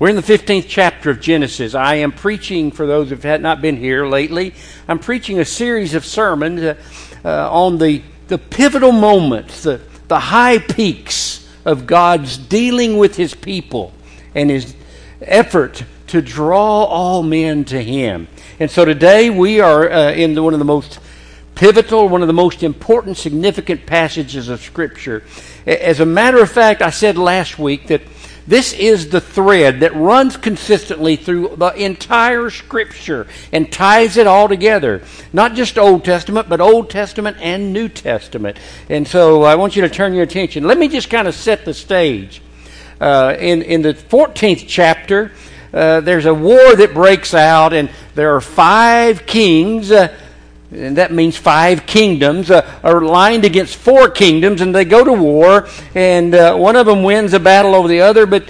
We're in the 15th chapter of Genesis. I am preaching, for those who have not been here lately, I'm preaching a series of sermons on the pivotal moments, the high peaks of God's dealing with His people and His effort to draw all men to Him. And so today we are in one of the most pivotal, one of the most important, significant passages of Scripture. As a matter of fact, I said last week that this is the thread that runs consistently through the entire Scripture and ties it all together. Not just Old Testament, but Old Testament and New Testament. And so I want you to turn your attention. Let me just kind of set the stage. In the 14th chapter, there's a war that breaks out, and there are 5 kings, and that means 5 kingdoms, are lined against 4 kingdoms, and they go to war, and one of them wins a battle over the other, but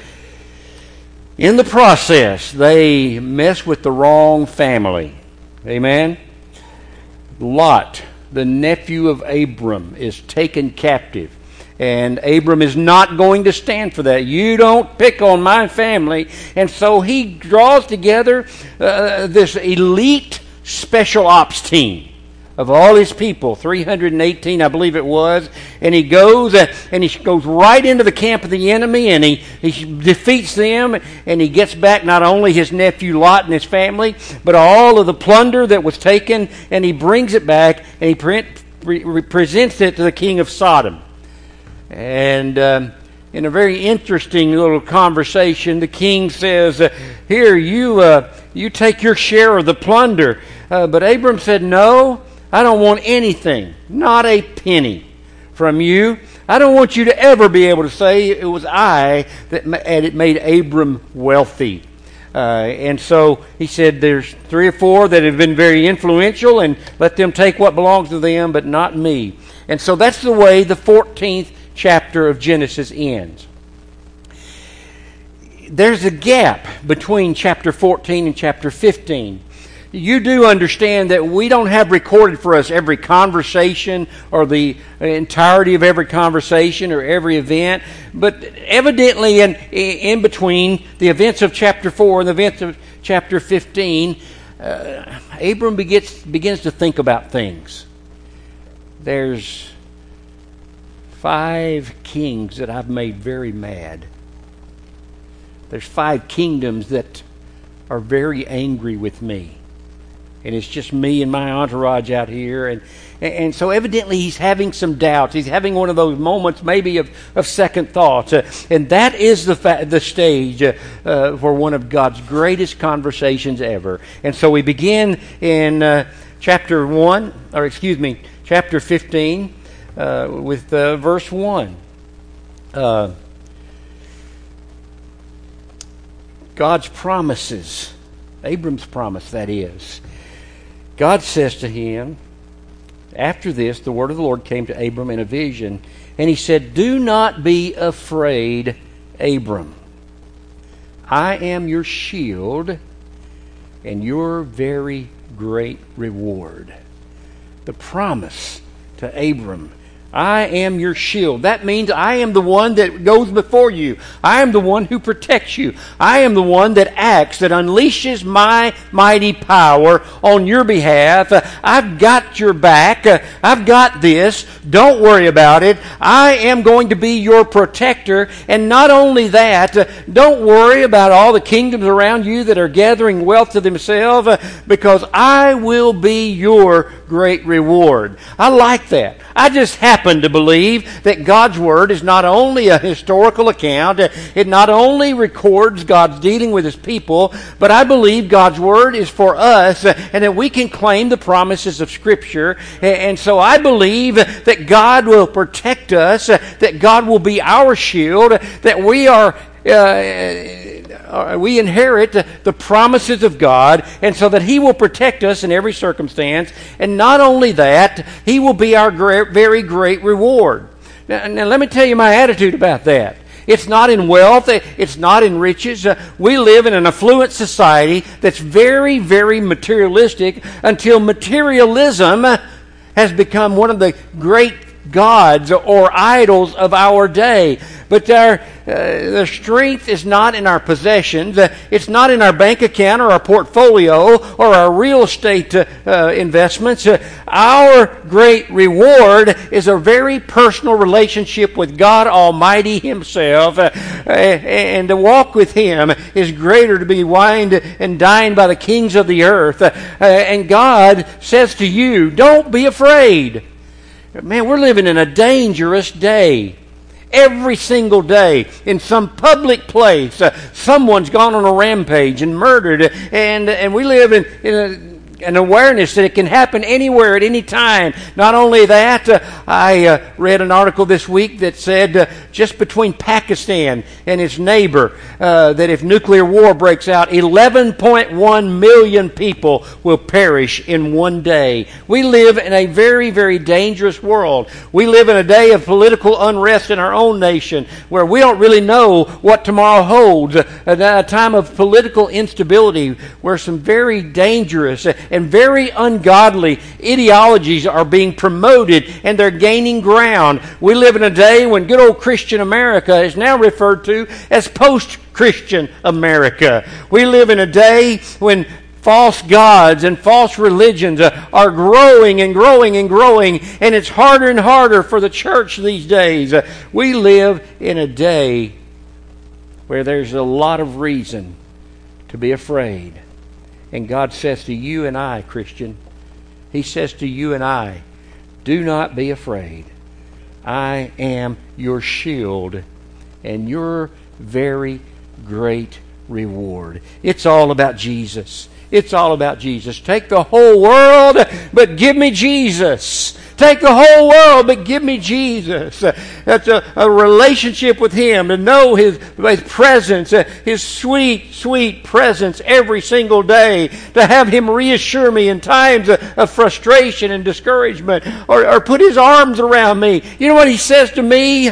in the process, they mess with the wrong family. Amen? Lot, the nephew of Abram, is taken captive. And Abram is not going to stand for that. You don't pick on my family. And so he draws together this elite special ops team of all his people, 318, I believe it was. And he goes right into the camp of the enemy, and he defeats them, and he gets back not only his nephew Lot and his family, but all of the plunder that was taken, and he brings it back, and he presents it to the king of Sodom. And in a very interesting little conversation, the king says, "Here, you take your share of the plunder." But Abram said, "No, I don't want anything, not a penny from you. I don't want you to ever be able to say it was I that made Abram wealthy." And so he said, "There's 3 or 4 that have been very influential, and let them take what belongs to them, but not me." And so that's the way the 14th chapter of Genesis ends. There's a gap between chapter 14 and chapter 15. You do understand that we don't have recorded for us every conversation or the entirety of every conversation or every event, but evidently in between the events of chapter 4 and the events of chapter 15, Abram begins to think about things. There's 5 kings that I've made very mad. There's 5 kingdoms that are very angry with me. And it's just me and my entourage out here. And so evidently he's having some doubts. He's having one of those moments maybe of second thoughts. And that is the stage for one of God's greatest conversations ever. And so we begin in chapter 15 with verse 1. God's promises. Abram's promise, that is. God says to him, after this, the word of the Lord came to Abram in a vision, and he said, "Do not be afraid, Abram. I am your shield and your very great reward." The promise to Abram, I am your shield. That means I am the one that goes before you. I am the one who protects you. I am the one that acts, that unleashes my mighty power on your behalf. I've got your back. I've got this. Don't worry about it. I am going to be your protector. And not only that, don't worry about all the kingdoms around you that are gathering wealth to themselves, because I will be your great reward. I like that. I just happen to believe that God's Word is not only a historical account, it not only records God's dealing with His people, but I believe God's Word is for us, and that we can claim the promises of Scripture. And so I believe that God will protect us, that God will be our shield, that we inherit the promises of God, and so that He will protect us in every circumstance. And not only that, He will be our very great reward. Now let me tell you my attitude about that. It's not in wealth. It's not in riches. We live in an affluent society that's very, very materialistic, until materialism has become one of the great gods or idols of our day. But the strength is not in our possessions. It's not in our bank account or our portfolio or our real estate investments. Our great reward is a very personal relationship with God Almighty Himself. And to walk with Him is greater to be wined and dined by the kings of the earth. And God says to you, don't be afraid. Man, we're living in a dangerous day. Every single day, in some public place, someone's gone on a rampage and murdered, and we live in an awareness that it can happen anywhere at any time. Not only that, I read an article this week that said just between Pakistan and its neighbor, that if nuclear war breaks out, 11.1 million people will perish in one day. We live in a very, very dangerous world. We live in a day of political unrest in our own nation where we don't really know what tomorrow holds. A time of political instability where some very dangerous and very ungodly ideologies are being promoted and they're gaining ground. We live in a day when good old Christian America is now referred to as post-Christian America. We live in a day when false gods and false religions are growing and growing and growing, and it's harder and harder for the church these days. We live in a day where there's a lot of reason to be afraid. And God says to you and I, Christian, He says to you and I, do not be afraid. I am your shield and your very great reward. It's all about Jesus. It's all about Jesus. Take the whole world, but give me Jesus. Take the whole world, but give me Jesus. That's a relationship with Him, to know His presence, His sweet, sweet presence every single day, to have Him reassure me in times of frustration and discouragement, or put His arms around me. You know what He says to me?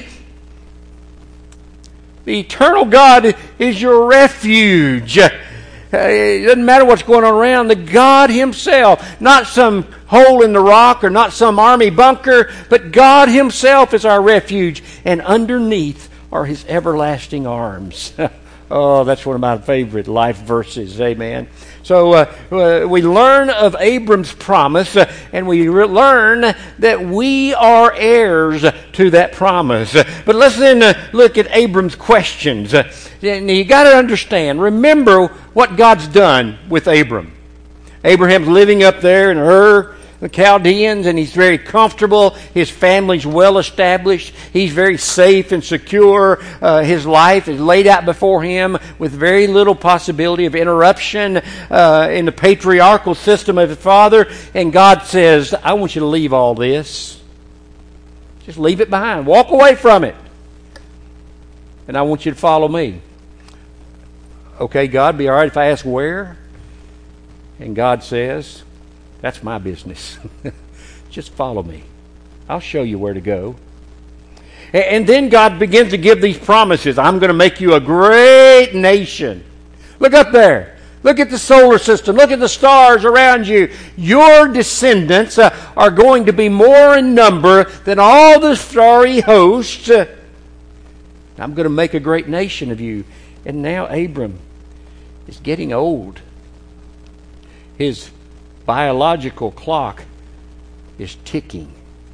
The eternal God is your refuge. It doesn't matter what's going on around. The God Himself, not some hole in the rock or not some army bunker, but God Himself is our refuge, and underneath are His everlasting arms. Oh, that's one of my favorite life verses. Amen. So we learn of Abram's promise, and we learn that we are heirs to that promise. But let's then look at Abram's questions. You got to understand, remember what God's done with Abram. Abraham's living up there in Ur, the Chaldeans, and he's very comfortable. His family's well established. He's very safe and secure. His life is laid out before him with very little possibility of interruption in the patriarchal system of his father. And God says, I want you to leave all this. Just leave it behind. Walk away from it. And I want you to follow me. Okay, God, be all right if I ask where? And God says, that's my business. Just follow me. I'll show you where to go. And then God begins to give these promises. I'm going to make you a great nation. Look up there. Look at the solar system. Look at the stars around you. Your descendants are going to be more in number than all the starry hosts. I'm going to make a great nation of you. And now Abram is getting old. His biological clock is ticking.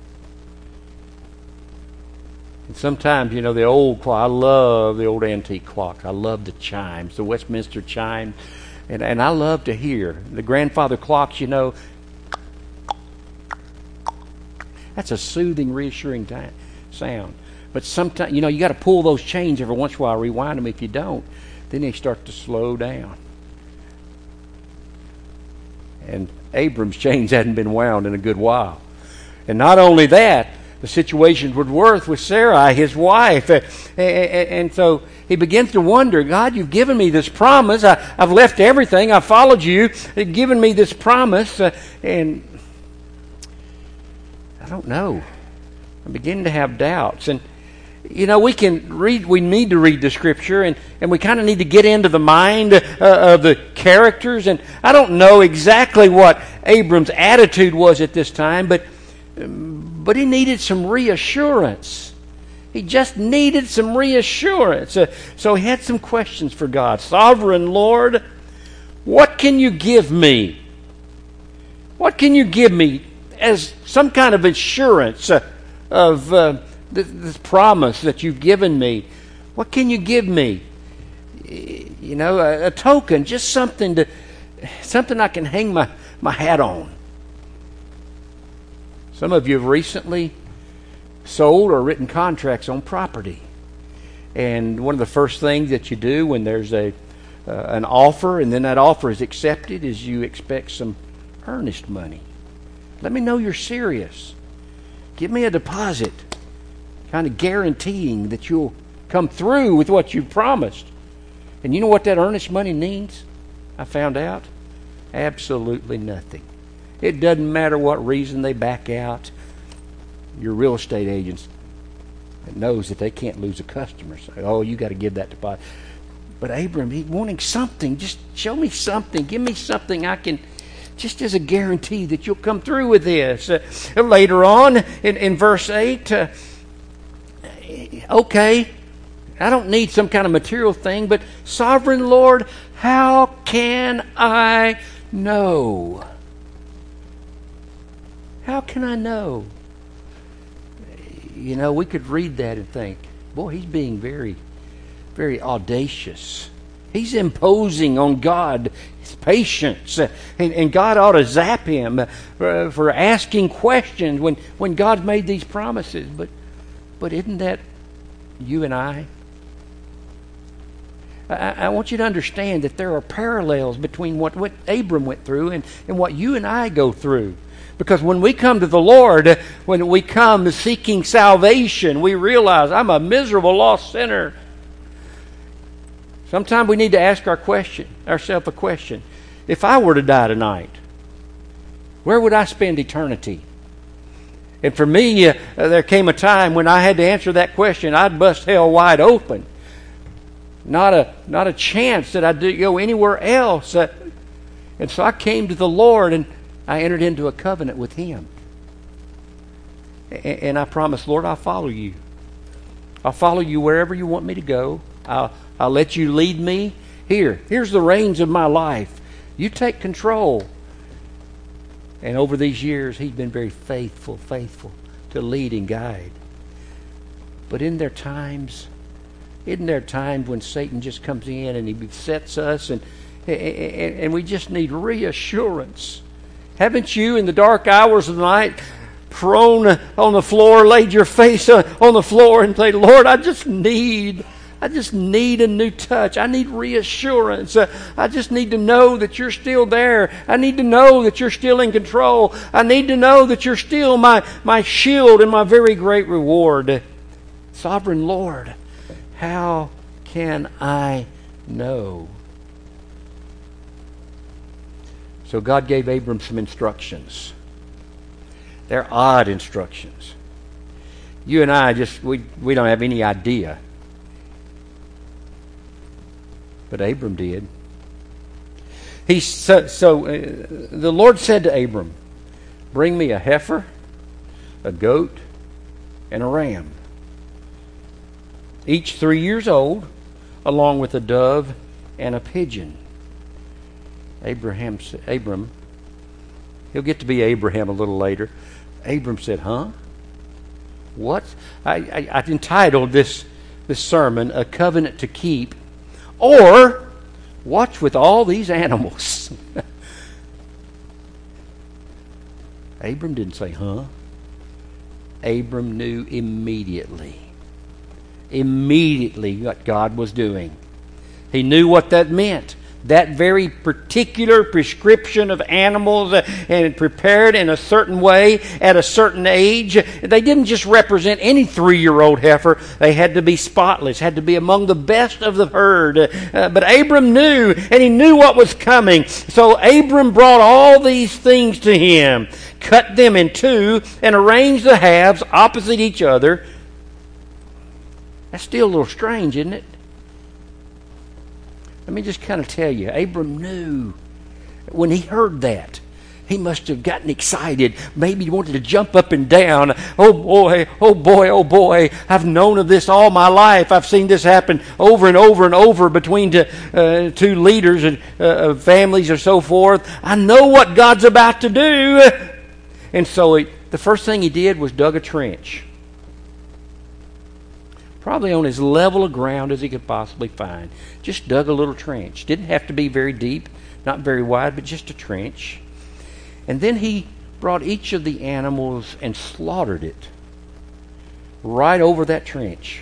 And sometimes, you know, the old clock, I love the old antique clocks. I love the chimes, the Westminster chime. And I love to hear the grandfather clocks, you know. That's a soothing, reassuring sound. But sometimes, you know, you got to pull those chains every once in a while, rewind them. If you don't, then they start to slow down. And Abram's chains hadn't been wound in a good while. And not only that, the situation would work with Sarai, his wife. And so he begins to wonder, God, you've given me this promise. I've left everything. I've followed you. You've given me this promise. And I don't know. I'm beginning to have doubts. And you know, we need to read the Scripture, and we kind of need to get into the mind of the characters. And I don't know exactly what Abram's attitude was at this time, but but he needed some reassurance. He just needed some reassurance. So he had some questions for God. Sovereign Lord, what can you give me? What can you give me as some kind of assurance of this promise that you've given me? What can you give me? You know, a token, just something I can hang my hat on. Some of you have recently sold or written contracts on property. And one of the first things that you do when there's an offer and then that offer is accepted is you expect some earnest money. Let me know you're serious. Give me a deposit, kind of guaranteeing that you'll come through with what you've promised. And you know what that earnest money means? I found out. Absolutely nothing. It doesn't matter what reason they back out. Your real estate agent knows that they can't lose a customer. So, oh, you got to give that deposit. But Abram, he's wanting something. Just show me something. Give me something I can, just as a guarantee that you'll come through with this. Later on in verse 8, okay, I don't need some kind of material thing, but Sovereign Lord, how can I know? How can I know? You know, we could read that and think, boy, he's being very, very audacious. He's imposing on God his patience. And God ought to zap him for asking questions when God made these promises. But isn't that you and I? I want you to understand that there are parallels between what Abram went through and what you and I go through. Because when we come to the Lord, when we come seeking salvation, we realize I'm a miserable, lost sinner. Sometimes we need to ask ourselves a question. If I were to die tonight, where would I spend eternity? And for me, there came a time when I had to answer that question. I'd bust hell wide open. Not a chance that I'd go anywhere else. And so I came to the Lord and I entered into a covenant with Him. And I promised, Lord, I'll follow you. I'll follow you wherever you want me to go. I'll let you lead me. Here's the reins of my life. You take control. And over these years, He's been very faithful to lead and guide. But isn't there times when Satan just comes in and he besets us and we just need reassurance? Haven't you, in the dark hours of the night, prone on the floor, laid your face on the floor and said, Lord, I just need a new touch. I need reassurance. I just need to know that you're still there. I need to know that you're still in control. I need to know that you're still my shield and my very great reward. Sovereign Lord, how can I know? So God gave Abram some instructions. They're odd instructions. You and I we don't have any idea. But Abram did. The Lord said to Abram, bring me a heifer, a goat, and a ram, each 3 years old, along with a dove and a pigeon. Abram, he'll get to be Abraham a little later. Abram said, huh? What? I entitled this sermon, A Covenant to Keep, or Watch with All These Animals. Abram didn't say, huh? Abram knew immediately what God was doing. He knew what that meant. That very particular prescription of animals and prepared in a certain way at a certain age. They didn't just represent any 3-year-old heifer. They had to be spotless, had to be among the best of the herd. But Abram knew, and he knew what was coming. So Abram brought all these things to him, cut them in two, and arranged the halves opposite each other. That's still a little strange, isn't it? Let me just kind of tell you, Abram knew when he heard that. He must have gotten excited. Maybe he wanted to jump up and down. Oh boy, oh boy, oh boy. I've known of this all my life. I've seen this happen over and over and over between two leaders of families or so forth. I know what God's about to do. And so the first thing he did was dug a trench. Probably on as level of ground as he could possibly find. Just dug a little trench. Didn't have to be very deep, not very wide, but just a trench. And then he brought each of the animals and slaughtered it right over that trench.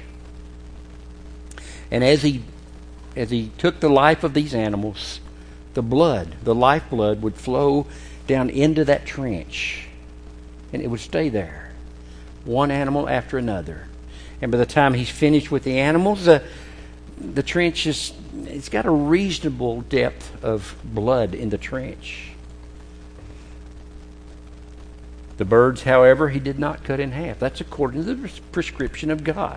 And as he took the life of these animals, the lifeblood would flow down into that trench. And it would stay there, one animal after another. And by the time he's finished with the animals, the trench it's got a reasonable depth of blood in the trench. The birds, however, he did not cut in half. That's according to the prescription of God.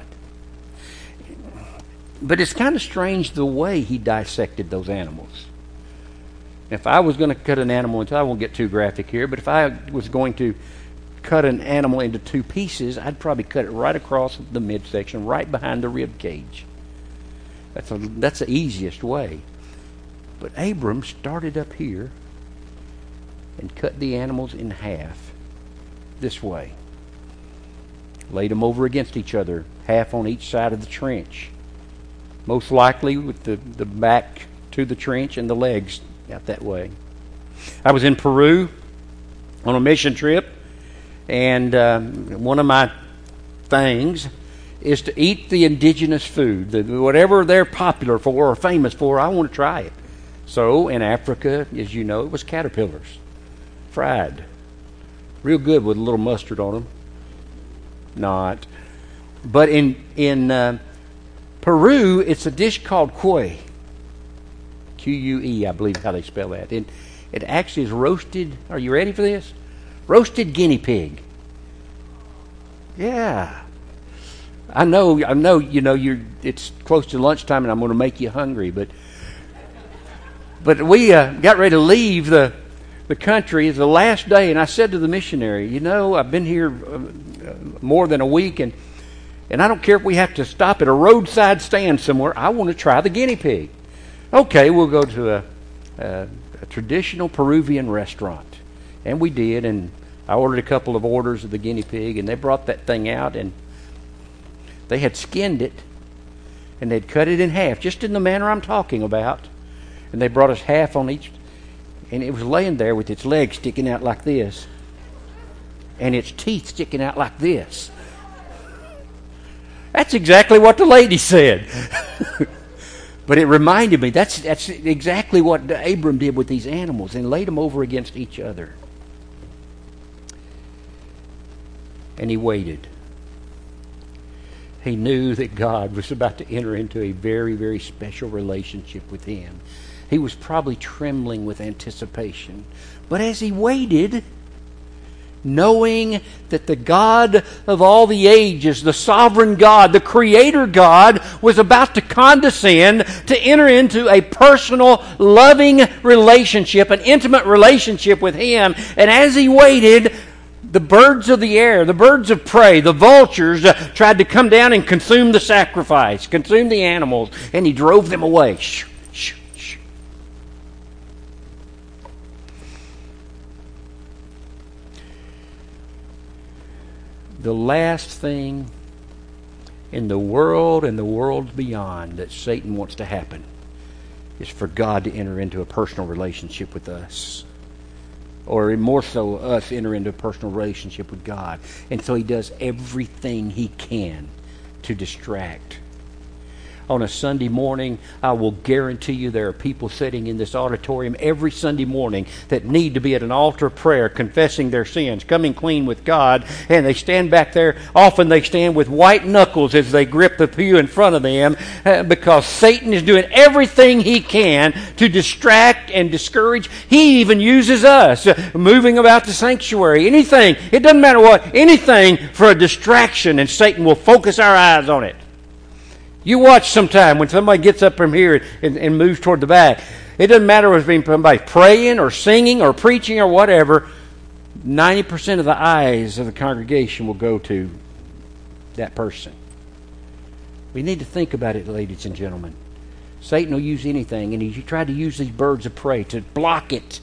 But it's kind of strange the way he dissected those animals. If I was going to cut an animal into, I won't get too graphic here, but if I was going to cut an animal into two pieces, I'd probably cut it right across the midsection, right behind the rib cage. That's the easiest way. But Abram started up here and cut the animals in half this way. Laid them over against each other, half on each side of the trench. Most likely with the back to the trench and the legs out that way. I was in Peru on a mission trip, and one of my things is to eat the indigenous food. Whatever they're popular for or famous for, I want to try it. So in Africa, as you know, it was caterpillars, fried. Real good with a little mustard on them. Not. But in Peru, it's a dish called cuy. Q-U-E, I believe how they spell that. It actually is roasted. Are you ready for this? Roasted guinea pig. Yeah. I know, it's close to lunchtime and I'm going to make you hungry, but we got ready to leave the country. It's the last day, and I said to the missionary, I've been here more than a week, and I don't care if we have to stop at a roadside stand somewhere. I want to try the guinea pig. Okay, we'll go to a traditional Peruvian restaurant. And we did, and I ordered a couple of orders of the guinea pig, and they brought that thing out, and they had skinned it, and they'd cut it in half, just in the manner I'm talking about. And they brought us half on each, and it was laying there with its legs sticking out like this, and its teeth sticking out like this. That's exactly what the lady said. But it reminded me, that's exactly what Abram did with these animals, and laid them over against each other. And he waited. He knew that God was about to enter into a very, very special relationship with him. He was probably trembling with anticipation. But as he waited, knowing that the God of all the ages, the sovereign God, the Creator God, was about to condescend to enter into a personal, loving relationship, an intimate relationship with him. And as he waited, the birds of the air, the birds of prey, the vultures tried to come down and consume the sacrifice, consume the animals, and he drove them away. Shh, shh, shh. The last thing in the world and the world beyond that Satan wants to happen is for God to enter into a personal relationship with us. Or more so, us enter into a personal relationship with God. And so he does everything he can to distract. On a Sunday morning, I will guarantee you there are people sitting in this auditorium every Sunday morning that need to be at an altar of prayer, confessing their sins, coming clean with God, and they stand back there. Often they stand with white knuckles as they grip the pew in front of them because Satan is doing everything he can to distract and discourage. He even uses us, moving about the sanctuary. Anything, it doesn't matter what, anything for a distraction, and Satan will focus our eyes on it. You watch sometime when somebody gets up from here and moves toward the back. It doesn't matter whether it's somebody praying or singing or preaching or whatever. 90% of the eyes of the congregation will go to that person. We need to think about it, ladies and gentlemen. Satan will use anything, and he tried to use these birds of prey to block it.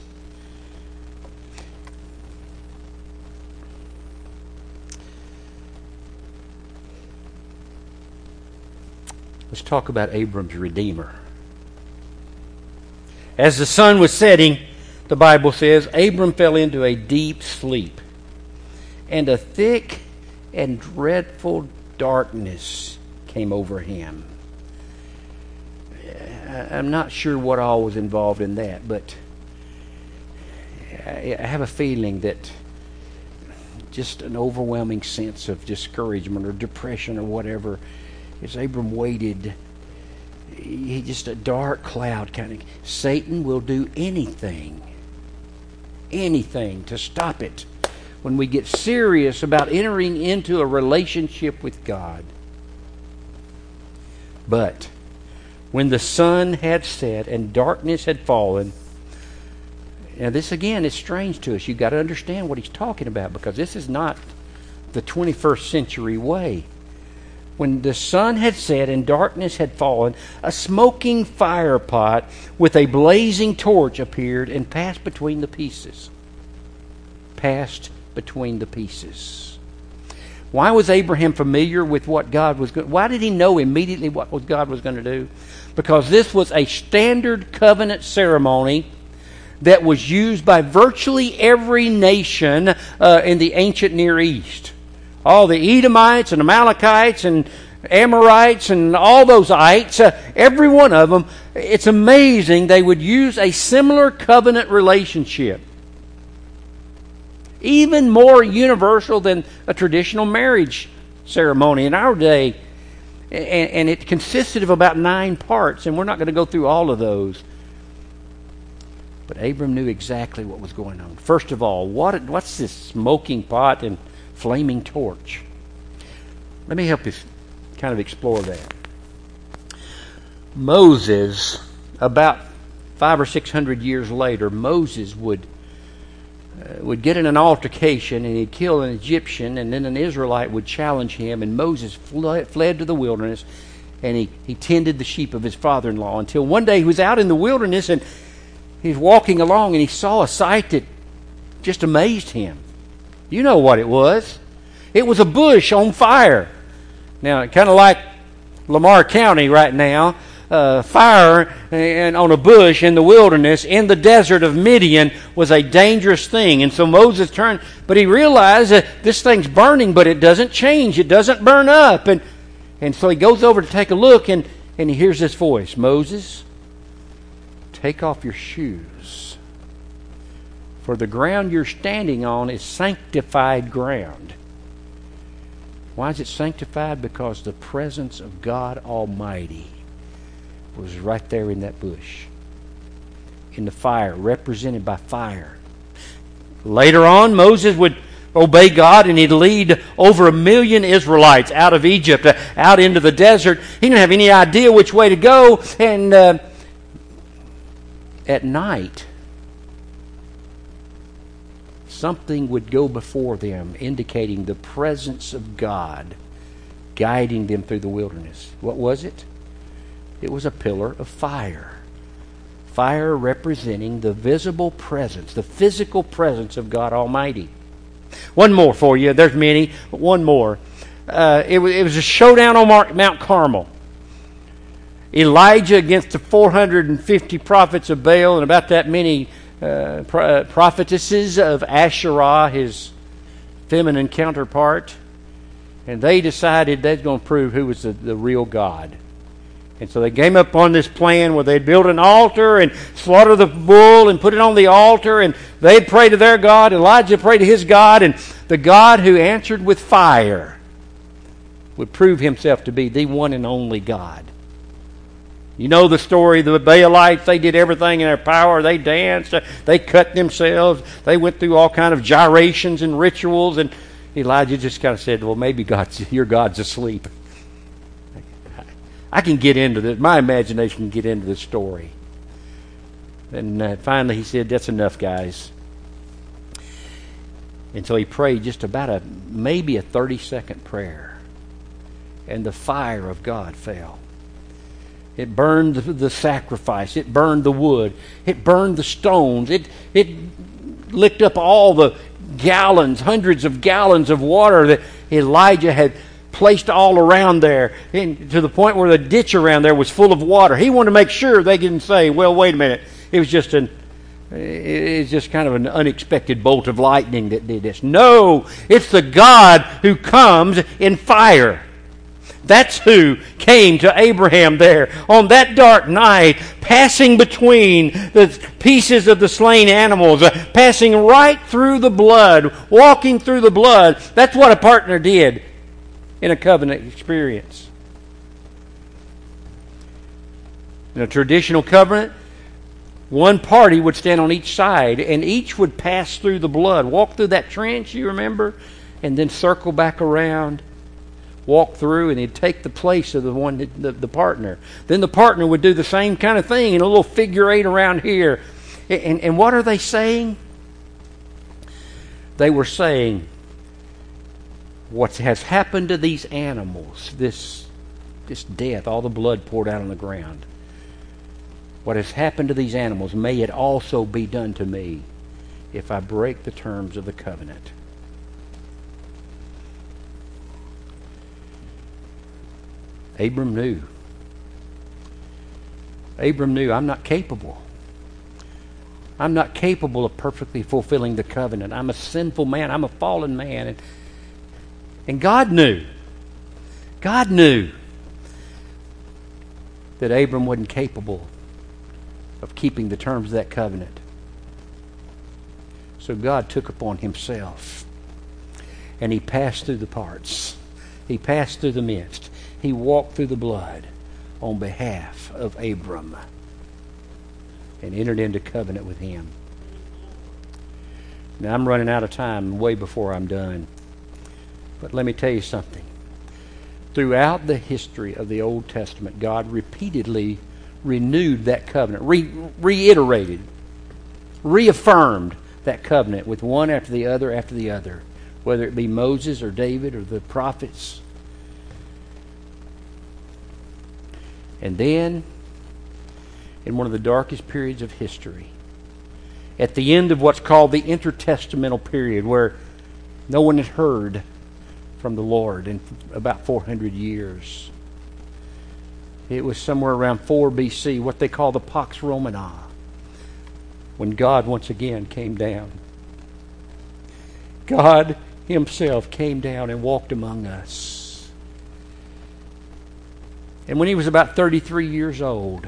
Let's talk about Abram's Redeemer. As the sun was setting, the Bible says, Abram fell into a deep sleep, and a thick and dreadful darkness came over him. I'm not sure what all was involved in that, but I have a feeling that just an overwhelming sense of discouragement or depression or whatever, as Abram waited, he just a dark cloud kind of. Satan will do anything to stop it when we get serious about entering into a relationship with God. But when the sun had set and darkness had fallen, now this again is strange to us. You've got to understand what he's talking about, because this is not the 21st century way. When the sun had set and darkness had fallen, a smoking fire pot with a blazing torch appeared and passed between the pieces. Passed between the pieces. Why was Abraham familiar with what God was going to do? Why did he know immediately what God was going to do? Because this was a standard covenant ceremony that was used by virtually every nation in the ancient Near East. All the Edomites and Amalekites and Amorites and all those ites, every one of them, it's amazing they would use a similar covenant relationship. Even more universal than a traditional marriage ceremony in our day. And it consisted of about 9 parts, and we're not going to go through all of those. But Abram knew exactly what was going on. First of all, what's this smoking pot and flaming torch? Let me help you kind of explore that. Moses, about 500 or 600 years later, Moses would get in an altercation and he'd kill an Egyptian, and then an Israelite would challenge him, and Moses fled to the wilderness, and he tended the sheep of his father-in-law until one day he was out in the wilderness and he was walking along and he saw a sight that just amazed him. You know what it was. It was a bush on fire. Now, kind of like Lamar County right now, fire and on a bush in the wilderness in the desert of Midian was a dangerous thing. And so Moses turned, but he realized that this thing's burning, but it doesn't change. It doesn't burn up. And so he goes over to take a look, and he hears this voice, Moses, take off your shoes, for the ground you're standing on is sanctified ground. Why is it sanctified? Because the presence of God Almighty was right there in that bush, in the fire, represented by fire. Later on, Moses would obey God, and he'd lead over 1 million Israelites out of Egypt, out into the desert. He didn't have any idea which way to go, and at night, something would go before them, indicating the presence of God, guiding them through the wilderness. What was it? It was a pillar of fire. Fire representing the visible presence, the physical presence of God Almighty. One more for you. There's many, but one more. It was a showdown on Mount Carmel. Elijah against the 450 prophets of Baal and about that many prophetesses of Asherah, his feminine counterpart. And they decided they was going to prove who was the real God. And so they came up on this plan where they'd build an altar and slaughter the bull and put it on the altar, and they'd pray to their God. Elijah prayed to his God, and the God who answered with fire would prove himself to be the one and only God. You know the story, the Baalites, they did everything in their power. They danced, they cut themselves, they went through all kind of gyrations and rituals, and Elijah just kind of said, well, maybe your God's asleep. I can get into this. My imagination can get into this story. And finally he said, "That's enough, guys." And so he prayed just about maybe a 30-second prayer. And the fire of God fell. It burned the sacrifice. It burned the wood. It burned the stones. It licked up all the gallons, hundreds of gallons of water that Elijah had placed all around there, and to the point where the ditch around there was full of water. He wanted to make sure they didn't say, "Well, wait a minute, it was just kind of an unexpected bolt of lightning that did this." No, it's the God who comes in fire. That's who came to Abraham there on that dark night, passing between the pieces of the slain animals, passing right through the blood, walking through the blood. That's what a partner did in a covenant experience. In a traditional covenant, one party would stand on each side, and each would pass through the blood, walk through that trench, you remember, and then circle back around, walk through, and he'd take the place of the partner. Then the partner would do the same kind of thing in a little figure eight around here. And what are they saying? They were saying, what has happened to these animals, this death, all the blood poured out on the ground, what has happened to these animals, may it also be done to me if I break the terms of the covenant. Abram knew. Abram knew, I'm not capable. I'm not capable of perfectly fulfilling the covenant. I'm a sinful man. I'm a fallen man. And God knew. God knew that Abram wasn't capable of keeping the terms of that covenant. So God took upon himself, and he passed through the parts. He passed through the midst. He walked through the blood on behalf of Abram and entered into covenant with him. Now, I'm running out of time way before I'm done. But let me tell you something. Throughout the history of the Old Testament, God repeatedly renewed that covenant, reiterated, reaffirmed that covenant with one after the other, whether it be Moses or David or the prophets. And then, in one of the darkest periods of history, at the end of what's called the intertestamental period, where no one had heard from the Lord in about 400 years. It was somewhere around 4 BC, what they call the Pax Romana, when God once again came down. God himself came down and walked among us. And when he was about 33 years old,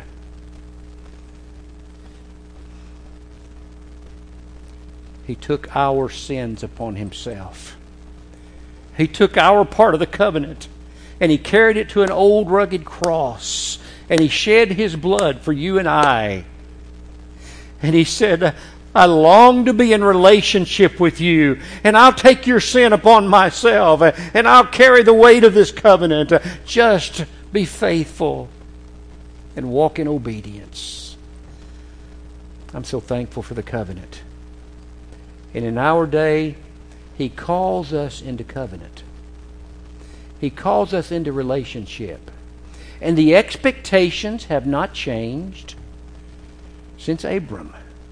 he took our sins upon himself. He took our part of the covenant, and he carried it to an old rugged cross, and he shed his blood for you and I. And he said, I long to be in relationship with you, and I'll take your sin upon myself, and I'll carry the weight of this covenant. Just be faithful and walk in obedience. I'm so thankful for the covenant. And in our day, he calls us into covenant. He calls us into relationship. And the expectations have not changed since Abram.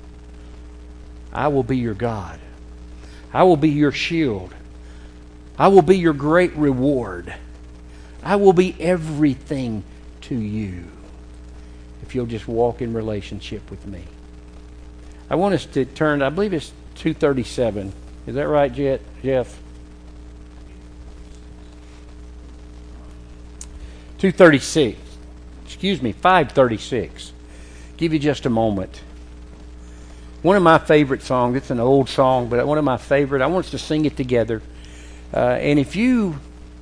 I will be your God. I will be your shield. I will be your great reward. I will be everything to you if you'll just walk in relationship with me. I want us to turn, I believe it's 237. Is that right, Jeff? 236. Excuse me, 536. Give you just a moment. One of my favorite songs, it's an old song, but one of my favorite, I want us to sing it together. And if you've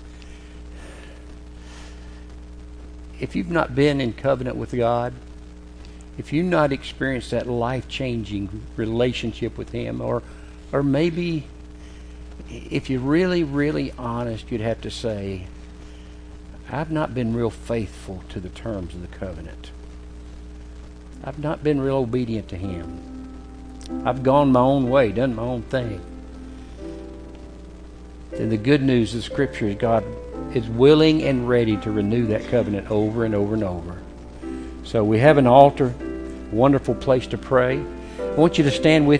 not been in covenant with God, if you've not experienced that life-changing relationship with him, or maybe if you're really, really honest, you'd have to say, I've not been real faithful to the terms of the covenant. I've not been real obedient to Him. I've gone my own way, done my own thing. And the good news of Scripture is God is willing and ready to renew that covenant over and over and over. So we have an altar, wonderful place to pray. I want you to stand with